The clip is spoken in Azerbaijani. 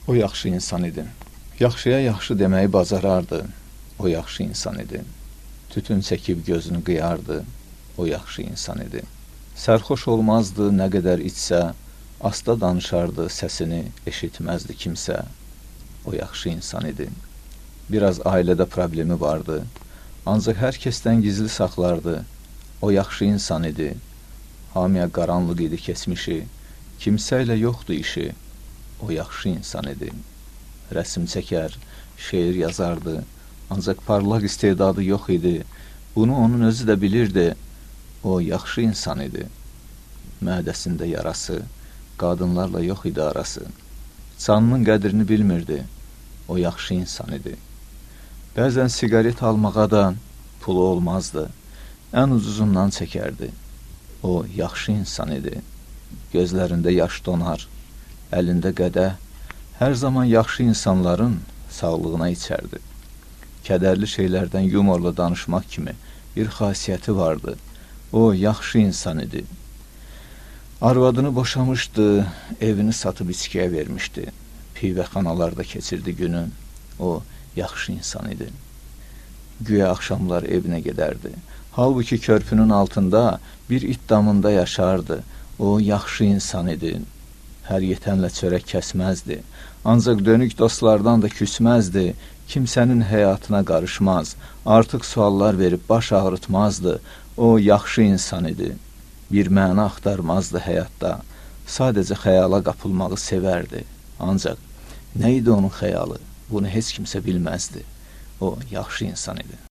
O yaxşı insan idi. Yaxşıya yaxşı deməyi bacarardı. O yaxşı insan idi. Tütün çəkib gözünü qıyardı. O yaxşı insan idi. Sərxoş olmazdı nə qədər içsə, asta danışardı, səsini eşitməzdi kimsə. O yaxşı insan idi. Biraz ailədə problemi vardı. Ancaq hər kəsdən gizli saxlardı. O yaxşı insan idi. Hamıya qaranlıq idi keçmişi. Kimsə ilə yoxdu işi. O yaxşı insan idi. Rəsm çəkər, şeir yazardı. Ancaq parlaq istedadı yox idi. Bunu onun özü də bilirdi. O yaxşı insan idi. Mədəsində yarası, qadınlarla yox idi arası. Canının qədrini bilmirdi. O yaxşı insan idi. Bəzən siqaret almağa da pulu olmazdı. Ən ucuzundan çəkərdi. O yaxşı insan idi. Gözlərində yaş donar, əlində qədəh, hər zaman yaxşı insanların sağlığına içərdi. Kədərli şeylərdən yumorla danışmaq kimi bir xasiyyəti vardı. O yaxşı insan idi. Arvadını boşamışdı, evini satıb içkiyə vermişdi. Pivəxanalarda keçirdi günü. O yaxşı insan idi. Güya axşamlar evinə gedərdi. Halbuki körpünün altında bir it damında yaşardı. O yaxşı insan idi. Hər yetənlə çörək kəsməzdi. Ancaq dönük dostlardan da küsməzdi. Kimsənin həyatına qarışmaz. Artıq suallar verib baş ağrıtmazdı. O yaxşı insan idi. Bir məna axtarmazdı həyatda. Sadəcə xəyala qapılmağı sevərdi. Ancaq nə idi onun xəyalı? Bunu heç kimsə bilməzdi. O yaxşı insan idi.